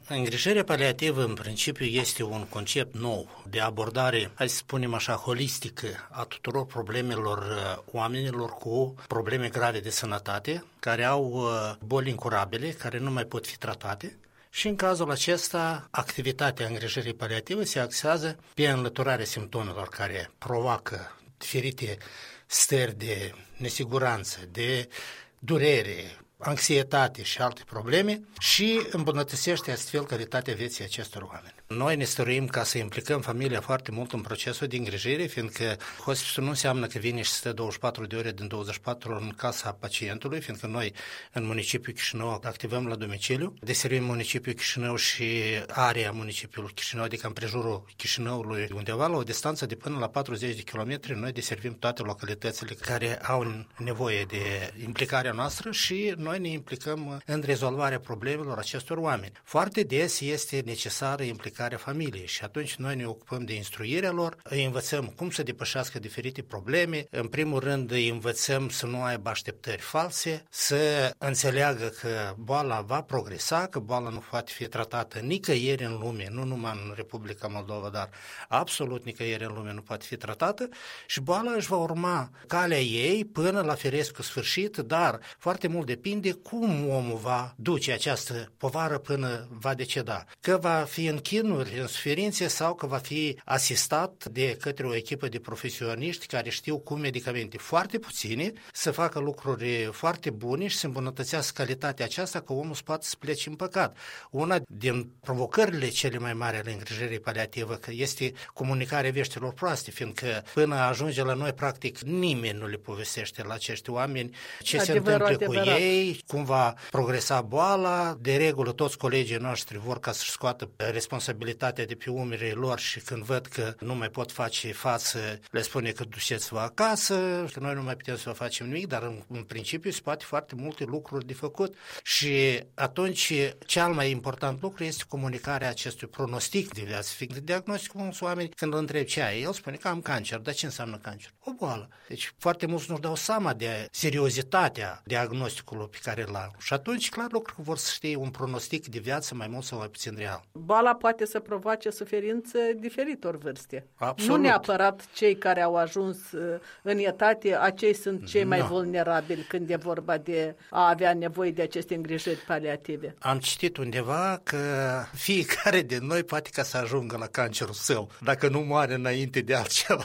Îngrijirea paliativă, în principiu, este un concept nou de abordare, hai să spunem așa, holistică a tuturor problemelor oamenilor cu probleme grave de sănătate, care au boli incurabile, care nu mai pot fi tratate. Și în cazul acesta, activitatea îngrijirii paliative se axează pe înlăturarea simptomelor care provoacă diferite stări de nesiguranță, de durere, anxietate și alte probleme și îmbunătățește astfel calitatea vieții acestor oameni. Noi ne stăruim ca să implicăm familia foarte mult în procesul de îngrijire, fiindcă hospice-ul nu înseamnă că vine și stă 24 de ore din 24 în casa pacientului, fiindcă noi în municipiul Chișinău activăm la domiciliu, deservim municipiul Chișinău și area municipiului Chișinău, adică în prejurul Chișinăului, undeva la o distanță de până la 40 de kilometri, noi deservim toate localitățile care au nevoie de implicarea noastră și noi ne implicăm în rezolvarea problemelor acestor oameni. Foarte des este necesară implicarea familiei și atunci noi ne ocupăm de instruirea lor, îi învățăm cum să depășească diferite probleme, în primul rând îi învățăm să nu aibă așteptări false, să înțeleagă că boala va progresa, că boala nu poate fi tratată nicăieri în lume, nu numai în Republica Moldova, dar absolut nicăieri în lume nu poate fi tratată și boala își va urma calea ei până la firescul sfârșit, dar foarte mult depinde cum omul va duce această povară până va deceda, că va fi în chinuri, în suferințe sau că va fi asistat de către o echipă de profesioniști care știu cu medicamente foarte puține să facă lucruri foarte bune și să îmbunătățească calitatea aceasta că omul să poată să plece în păcat. Una din provocările cele mai mari ale îngrijirii paliative este comunicarea veștilor proaste, fiindcă până ajunge la noi practic nimeni nu le povestește la acești oameni ce se întâmplă cu ei, cum va progresa boala. De regulă toți colegii noștri vor ca să-și scoată responsabilitatea de pe umerii lor și când văd că nu mai pot face față, le spune că duceți-vă acasă, că noi nu mai putem să vă facem nimic, dar în principiu se poate foarte multe lucruri de făcut și atunci cel mai important lucru este comunicarea acestui pronostic de viață, fiindcă diagnosticul mulți oameni când îl întreb ce ai, el spune că am cancer, dar ce înseamnă cancer? O boală. Deci foarte mulți nu-și dau seama de seriozitatea diagnosticului pe care îl au. Și atunci, clar, lucru că vor să știe un pronostic de viață mai mult sau mai puțin real. Boala poate să provoace suferință diferitor vârste. Absolut. Nu neapărat cei care au ajuns în etate, acei sunt cei mai vulnerabili când e vorba de a avea nevoie de aceste îngrijiri paliative. Am citit undeva că fiecare din noi poate ca să ajungă la cancerul său, dacă nu moare înainte de altceva.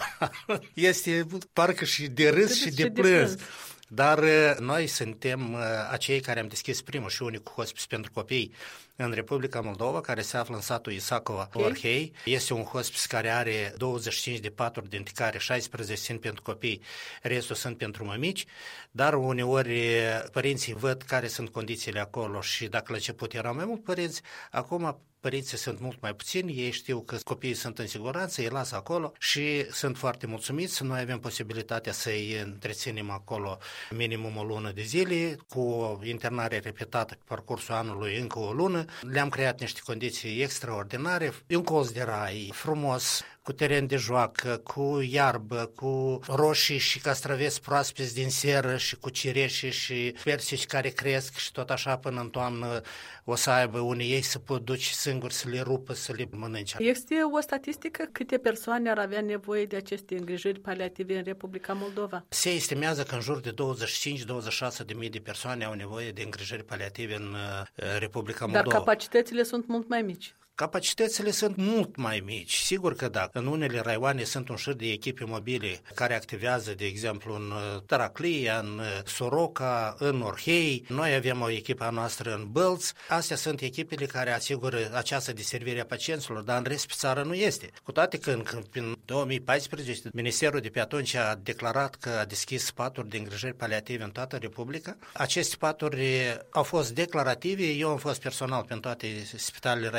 Este parcă și de râs și de plâns. Dar noi suntem acei care am deschis primul și unicul hospice pentru copii în Republica Moldova, care se află în satul Isacova, Orhei. Este un hospice care are 25 de paturi, dintre care 16 sunt pentru copii, restul sunt pentru mămici, dar uneori părinții văd care sunt condițiile acolo și dacă la început erau mai mulți părinți, acum părinții sunt mult mai puțini, ei știu că copiii sunt în siguranță, îi lasă acolo și sunt foarte mulțumiți. Noi avem posibilitatea să-i întreținem acolo minimum o lună de zile, cu o internare repetată pe parcursul anului încă o lună. Le-am creat niște condiții extraordinare, un colț de rai frumos, cu teren de joacă, cu iarbă, cu roșii și castraveți proaspeți din seră și cu cireșe și persici care cresc și tot așa până în toamnă o să aibă unii ei să pot duce singuri să le rupă, să le mănânce. Este o statistică câte persoane ar avea nevoie de aceste îngrijiri paliative în Republica Moldova? Se estimează că în jur de 25-26 de mii de persoane au nevoie de îngrijiri paliative în Republica Moldova. Dar capacitățile sunt mult mai mici. Capacitățile sunt mult mai mici, sigur că da. În unele raioane sunt un șir de echipe mobile care activează, de exemplu, în Taraclia, în Soroca, în Orhei. Noi avem o echipă noastră în Bălți. Astea sunt echipele care asigură această deservire a pacienților, dar în rest pe țară nu este. Cu toate că în 2014 Ministerul de pe atunci a declarat că a deschis paturi de îngrijiri paliative în toată Republica. Aceste paturi au fost declarative, eu am fost personal pentru toate spitalele raionale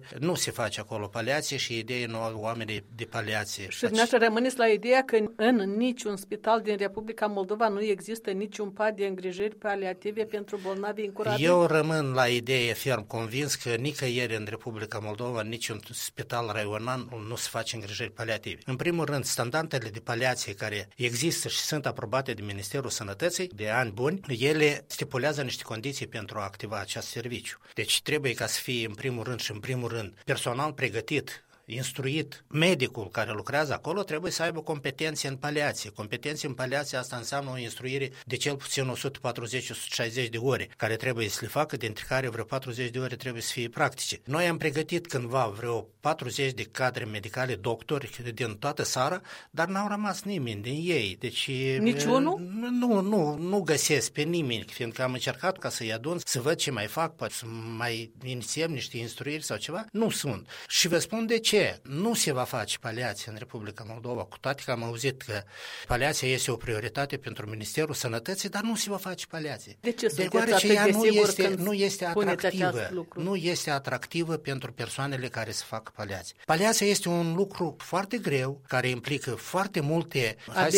nu se face acolo paliație și ideea nu au oamenii de paliație. Și dumneavoastră rămâneți la ideea că în niciun spital din Republica Moldova nu există niciun pat de îngrijiri paliative pentru bolnavi incurabili? Eu rămân la idee ferm convins că nicăieri în Republica Moldova, niciun spital raional nu se face îngrijiri paliative. În primul rând, standardele de paliație care există și sunt aprobate de Ministerul Sănătății de ani buni, ele stipulează niște condiții pentru a activa acest serviciu. Deci trebuie ca să fie în primul rând personal pregătit, instruit. Medicul care lucrează acolo trebuie să aibă competențe în paliație. Competențe în paliație, asta înseamnă o instruire de cel puțin 140-160 de ore, care trebuie să le facă, dintre care vreo 40 de ore trebuie să fie practice. Noi am pregătit cândva vreo 40 de cadre medicale, doctori din toată țara, dar n-au rămas nimeni din ei. Deci niciunul? Nu găsesc pe nimeni, fiindcă am încercat ca să-i adun, să văd ce mai fac, poate să mai inițiem niște instruiri sau ceva. Nu sunt. Și vă spun de ce. Nu se va face paliație în Republica Moldova, cu toate că am auzit că paliația este o prioritate pentru Ministerul Sănătății, dar nu se va face paliație. De ce sunteți atât de sigur când nu este atractivă. Acest lucru? Nu este atractivă pentru persoanele care să facă paliație. Paliația este un lucru foarte greu, care implică foarte multe,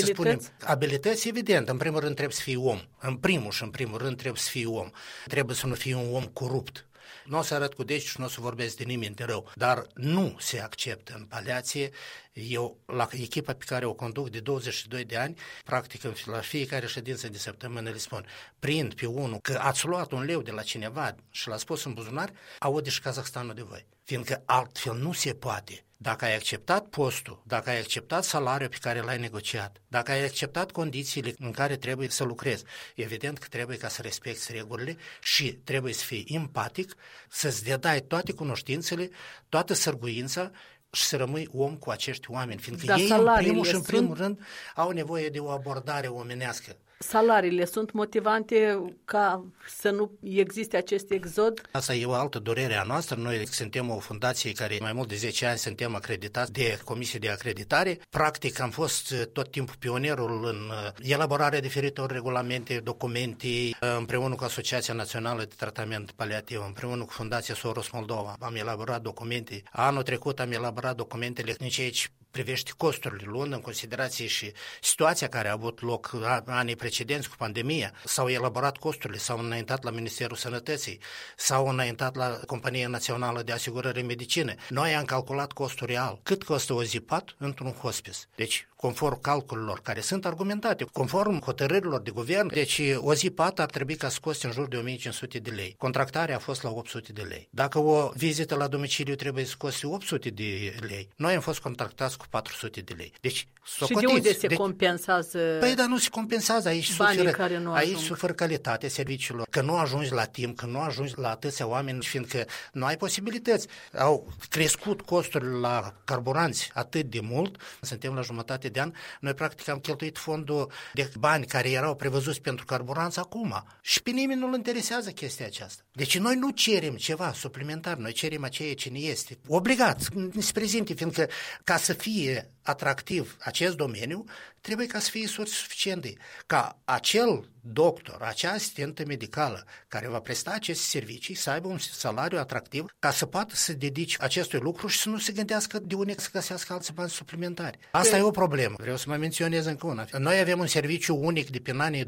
abilități, evident. În primul rând trebuie să fii om. În primul rând trebuie să fii om. Trebuie să nu fii un om corupt. Nu o să arăt cu degetul și nu o să vorbesc de nimeni de rău, dar nu se acceptă în paliație. Eu, la echipa pe care o conduc de 22 de ani, practic la fiecare ședință de săptămână le spun, prind pe unul că ați luat un leu de la cineva și l-ați pus în buzunar, aude și Kazahstanul de voi. Fiindcă altfel nu se poate. Dacă ai acceptat postul, dacă ai acceptat salariul pe care l-ai negociat, dacă ai acceptat condițiile în care trebuie să lucrezi, evident că trebuie ca să respecti regulile și trebuie să fii empatic, să-ți dedai toate cunoștințele, toată sârguința și să rămâi om cu acești oameni, fiindcă ei în primul rând au nevoie de o abordare omenească. Salariile sunt motivante ca să nu existe acest exod? Asta e o altă durere a noastră. Noi suntem o fundație care mai mult de 10 ani suntem acreditați de Comisie de Acreditare. Practic am fost tot timpul pionierul în elaborarea diferitor regulamente, documente, împreună cu Asociația Națională de Tratament Paliativ, împreună cu Fundația Soros Moldova. Am elaborat documente. Anul trecut am elaborat documentele în ceea ce privește costurile, luând în considerație și situația care a avut loc anii precedenți cu pandemia. S-au elaborat costurile, s-au înaintat la Ministerul Sănătății, s-au înaintat la Compania Națională de Asigurări în Medicină. Noi am calculat costul real. Cât costă o zi pat într-un hospice? Deci, conform calculelor care sunt argumentate, conform hotărârilor de guvern, deci o zi pat ar trebui ca să coste în jur de 1500 de lei. Contractarea a fost la 800 de lei. Dacă o vizită la domiciliu trebuie să coste 800 de lei, noi am fost contractați cu 400 de lei. Deci, și de unde se compensează? Păi, dar nu se compensează. Aici suferă calitatea serviciilor. Că nu ajungi la timp, că nu ajungi la atâția oameni, fiindcă nu ai posibilități. Au crescut costurile la carburanți atât de mult, suntem la jumătate de an, noi practic am cheltuit fondul de bani care erau prevăzuți pentru carburanți acum. Și pe nimeni nu-l interesează chestia aceasta. Deci noi nu cerem ceva suplimentar, noi cerem aceea ce ne este obligat, ne se prezinte, fiindcă ca să fie atractiv acest domeniu, trebuie ca să fie surse suficiente, ca acel doctor, acea asistentă medicală care va presta aceste servicii să aibă un salariu atractiv ca să poată să dedice acestui lucru și să nu se gândească de unde să găsească alți bani suplimentari. Asta e o problemă. Vreau să mai menționez încă una. Noi avem un serviciu unic de prin anii 2008-2009,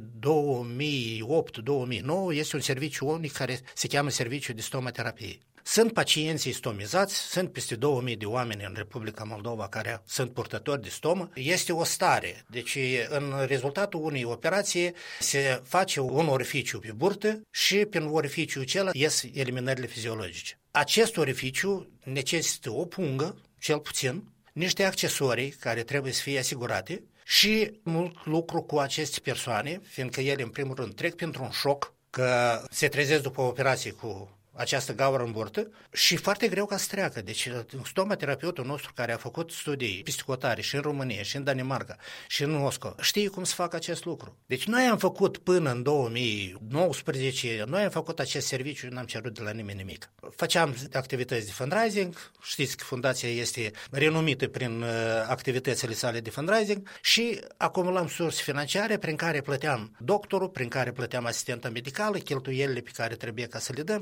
este un serviciu unic care se cheamă Serviciu de Stomaterapie. Sunt pacienții stomizați, sunt peste 2000 de oameni în Republica Moldova care sunt purtători de stomă. Este o stare, deci în rezultatul unei operații se face un orificiu pe burtă și prin orificiul acela ies eliminările fiziologice. Acest orificiu necesită o pungă, cel puțin, niște accesorii care trebuie să fie asigurate și mult lucru cu aceste persoane, fiindcă ele în primul rând trec printr-un șoc, că se trezesc după operație cu această gaură în burtă și foarte greu ca să treacă. Deci stomaterapeutul nostru care a făcut studii psihotare și în România, și în Danemarca, și în Moscova, știe cum să facă acest lucru. Deci noi am făcut până în 2019, noi am făcut acest serviciu și n-am cerut de la nimeni nimic. Făceam activități de fundraising, știți că fundația este renumită prin activitățile sale de fundraising și acumulam surse financiare prin care plăteam doctorul, prin care plăteam asistenta medicală, cheltuielile pe care trebuie ca să le dăm și așa mai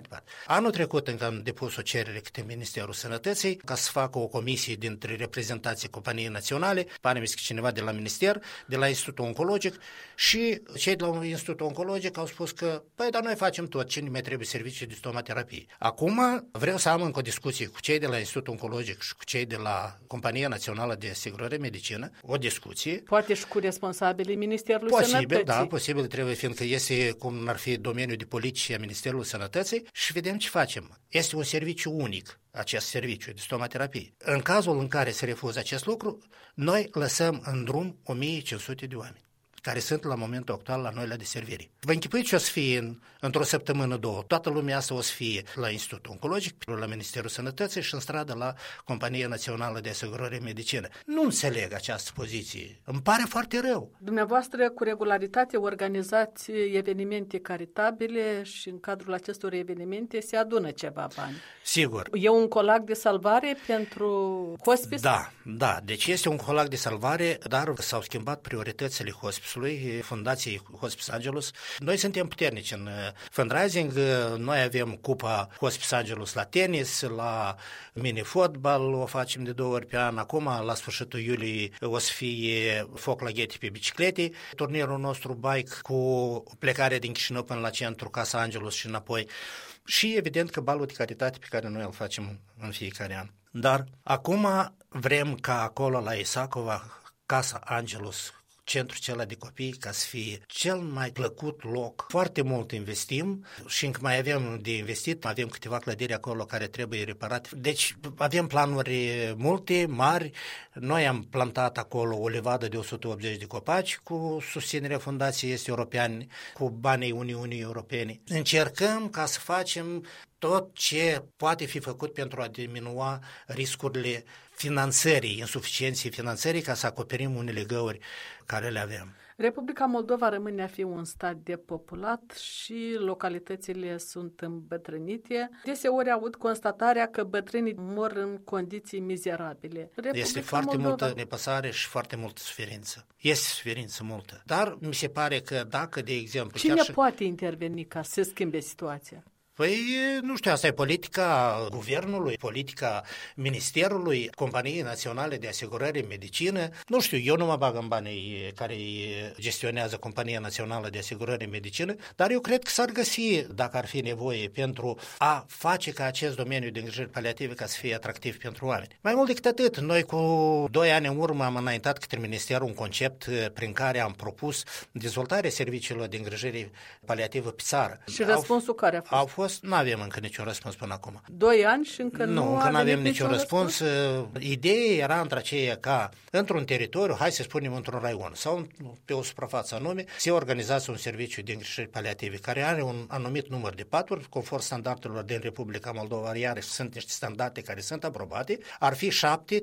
departe. Anul trecut încă am depus o cerere către Ministerul Sănătății ca să facă o comisie dintre reprezentanții companiei naționale, pare mi că cineva de la Minister, de la Institutul Oncologic, și cei de la Institutul Oncologic au spus că, păi, dar noi facem tot, ce mai trebuie servicii de stomaterapie. Acum vreau să am încă o discuție cu cei de la Institutul Oncologic și cu cei de la Compania Națională de Asigurare Medicină, o discuție. Poate și cu responsabilii Ministerului Sănătății. Posibil, da, posibil trebuie, fiindcă este cum ar fi domeniul de politici a Ministerului Sănătății și vedem ce facem. Este un serviciu unic, acest serviciu de stomaterapie. În cazul în care se refuză acest lucru, noi lăsăm în drum 1500 de oameni care sunt la momentul actual la noi la deservire. Vă închipuiți ce o să fie într-o săptămână, două. Toată lumea asta o să fie la Institutul Oncologic, la Ministerul Sănătății și în stradă la Compania Națională de Asigurare Medicină. Nu înțeleg această poziție. Îmi pare foarte rău. Dumneavoastră, cu regularitate, organizați evenimente caritabile și în cadrul acestor evenimente se adună ceva bani. Sigur. E un colac de salvare pentru hospice? Da. Deci este un colac de salvare, dar s-au schimbat prioritățile hospice Fundației Hospice Angelus. Noi suntem puternici în fundraising, noi avem Cupa Hospice Angelus la tenis, la mini-fotbal, o facem de 2 ori pe an. Acum, la sfârșitul iulie, o să fie foc la ghete pe biciclete, turnirul nostru bike cu plecare din Chișinău până la centru, Casa Angelus și înapoi. Și evident că balul de caritate pe care noi îl facem în fiecare an. Dar acum vrem ca acolo la Isacova, Casa Angelus, centrul acela de copii, ca să fie cel mai plăcut loc. Foarte mult investim și încă mai avem de investit, avem câteva clădiri acolo care trebuie reparate. Deci avem planuri multe, mari. Noi am plantat acolo o livadă de 180 de copaci cu susținerea Fundației Est Europeane, cu banii Uniunii Europene. Încercăm ca să facem tot ce poate fi făcut pentru a diminua riscurile finanțării, insuficienței finanțării, ca să acoperim unele găuri care le avem. Republica Moldova rămâne a fi un stat depopulat și localitățile sunt îmbătrânite. Deseori aud constatarea că bătrânii mor în condiții mizerabile. Este foarte multă nepăsare și foarte multă suferință. Este suferință multă. Dar mi se pare că dacă, de exemplu... Cine poate interveni ca să se schimbe situația? Păi, nu știu, asta e politica guvernului, politica ministerului, Companiei Naționale de Asigurare Medicină. Nu știu, eu nu mă bag în banii care gestionează Compania Națională de Asigurare Medicină, dar eu cred că s-ar găsi, dacă ar fi nevoie, pentru a face ca acest domeniu de îngrijiri paliative ca să fie atractiv pentru oameni. Mai mult decât atât, noi cu 2 ani în urmă am înaintat către Ministerul un concept prin care am propus dezvoltarea serviciilor de îngrijire paliativă pe țară. Și răspunsul care a fost? Nu avem încă niciun răspuns până acum. 2 ani și încă nu avem niciun răspuns. Ideea era între aceea ca într-un teritoriu, hai să spunem într-un raion sau pe o suprafață anume, se organizează un serviciu de îngrijiri paliative care are un anumit număr de paturi, conform standardelor din Republica Moldova, iarăși sunt niște standarde care sunt aprobate, ar fi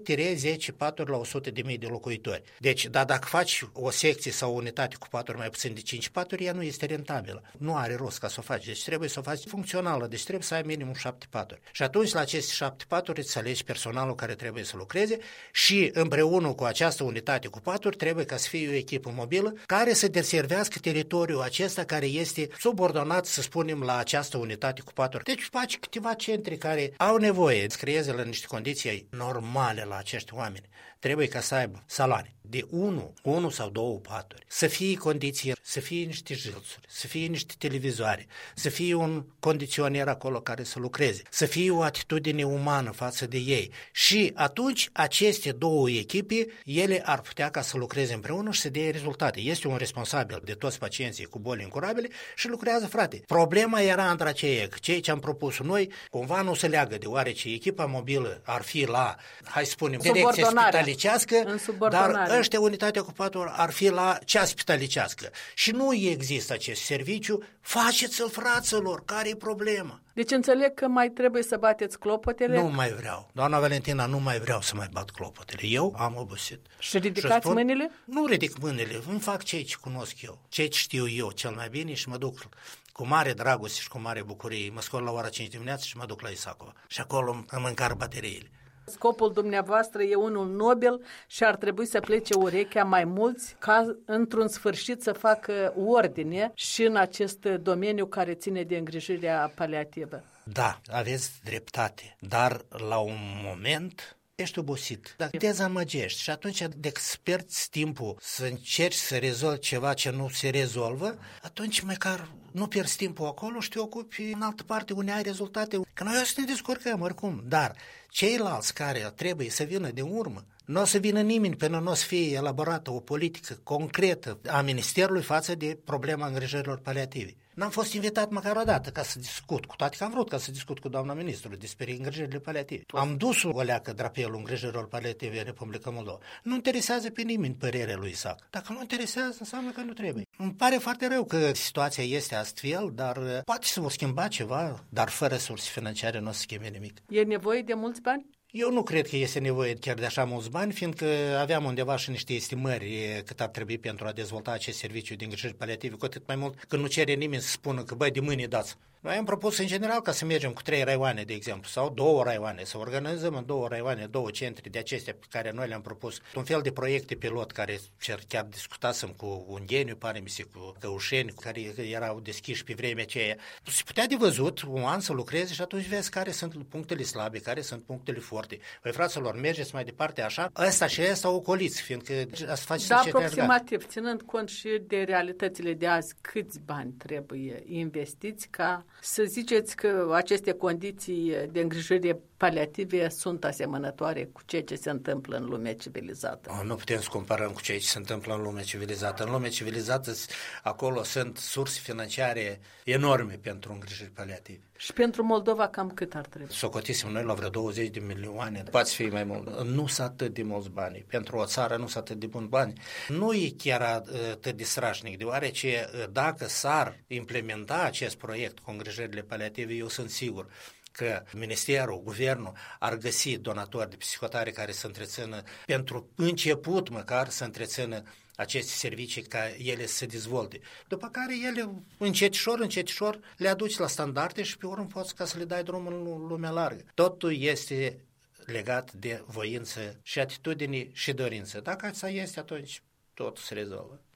7-10 paturi la 100.000 de locuitori. Deci, dacă faci o secție sau o unitate cu paturi mai puțin de 5 paturi, ea nu este rentabilă. Nu are rost ca să o faci. Deci trebuie să o faci funcțională, deci trebuie să ai minimum 7 paturi. Și atunci la aceste 7 paturi îți alegi personalul care trebuie să lucreze și împreună cu această unitate cu paturi trebuie ca să fie o echipă mobilă care să deservească teritoriul acesta care este subordonat, să spunem, la această unitate cu paturi. Deci faci câteva centri care au nevoie să creeze la niște condiții normale la acești oameni. Trebuie ca să aibă saloane de 1 sau 2 paturi, să fie condiții, să fie niște jilțuri, să fie niște televizoare, să fie un condiționer acolo care să lucreze, să fie o atitudine umană față de ei. Și atunci aceste 2 echipe, ele ar putea ca să lucreze împreună și să dea rezultate. Este un responsabil de toți pacienții cu boli incurabile și lucrează, frate. Problema era între aceea că cei ce am propus noi cumva nu se leagă, deoarece echipa mobilă ar fi la, hai să spunem, direcția spitalicească, dar ăștia, unitatea cu paturi, ar fi la cea spitalicească. Și nu există acest serviciu, faceți-l, fraților, care e problema? Deci înțeleg că mai trebuie să bateți clopotele? Nu mai vreau. Doamna Valentina, nu mai vreau să mai bat clopotele. Eu am obosit. Și ridicați mâinile? Nu ridic mâinile, îmi fac cei ce cunosc eu, cei ce știu eu cel mai bine și mă duc cu mare dragoste și cu mare bucurie. Mă scol la ora 5 dimineața și mă duc la Isacova. Și acolo îmi încar bateriile. Scopul dumneavoastră e unul nobil și ar trebui să plece urechea mai mulți ca într-un sfârșit să facă ordine și în acest domeniu care ține de îngrijirea paliativă. Da, aveți dreptate, dar la un moment ești obosit, dacă te dezamăgești și atunci dacă îți pierzi timpul să încerci să rezolvi ceva ce nu se rezolvă, atunci măcar nu pierzi timpul acolo și te ocupi în altă parte unde ai rezultate. Că noi o să ne descurcăm oricum, dar ceilalți care trebuie să vină de urmă, nu o să vină nimeni până nu o să fie elaborată o politică concretă a Ministerului față de problema îngrijirilor paliative. N-am fost invitat măcar o dată ca să discut, cu toate că am vrut ca să discut cu doamna ministru despre îngrijirile paliative. Am dus o leacă drapelul îngrijirilor paliative în Republica Moldova. Nu interesează pe nimeni părerea lui Isaac. Dacă nu interesează, înseamnă că nu trebuie. Îmi pare foarte rău că situația este astfel, dar poate să vor schimba ceva, dar fără resurse financiare nu o să schimbe nimic. E nevoie de mulți bani? Eu nu cred că este nevoie chiar de așa mulți bani, fiindcă aveam undeva și niște estimări cât ar trebui pentru a dezvolta acest serviciu de îngrijiri paliative, cu atât mai mult că nu cere nimeni să spună că, băi, de mâine dați. Noi am propus în general ca să mergem cu 3 raioane, de exemplu, sau 2 raioane, să organizăm în 2 raioane, 2 centre de acestea pe care noi le-am propus. Un fel de proiecte pilot care chiar discutasem cu Ungheniu, pare mi se, cu Căușeni, care erau deschiși pe vremea aceea. Se putea de văzut un an să lucreze și atunci vezi care sunt punctele slabe, care sunt punctele forte. Păi, fraților, mergeți mai departe așa, ăsta și ăsta ocoliți, fiindcă asta face da, aproximativ, ținând cont și de realitățile de azi, câți bani trebuie investiți ca să ziceți că aceste condiții de îngrijire paliative sunt asemănătoare cu ceea ce se întâmplă în lumea civilizată. Nu putem să comparăm cu ceea ce se întâmplă în lumea civilizată. În lumea civilizată acolo sunt surse financiare enorme pentru îngrijiri paliative. Și pentru Moldova cam cât ar trebui? Socotisim noi la vreo 20 de milioane, poate fi mai mult. Nu sunt atât de mulți bani. Pentru o țară nu sunt atât de buni bani. Nu e chiar atât de strașnic, deoarece dacă s-ar implementa acest proiect cu îngrijirile paliative, eu sunt sigur că ministerul, guvernul ar găsi donatori de psihotare care să întrețină, pentru început măcar, să întrețină aceste servicii ca ele să se dezvolte. După care ele încetișor le aduci la standarde și pe urmă poți ca să le dai drumul în lumea largă. Totul este legat de voință și atitudine și dorință. Dacă asta este, atunci totul se rezolvă.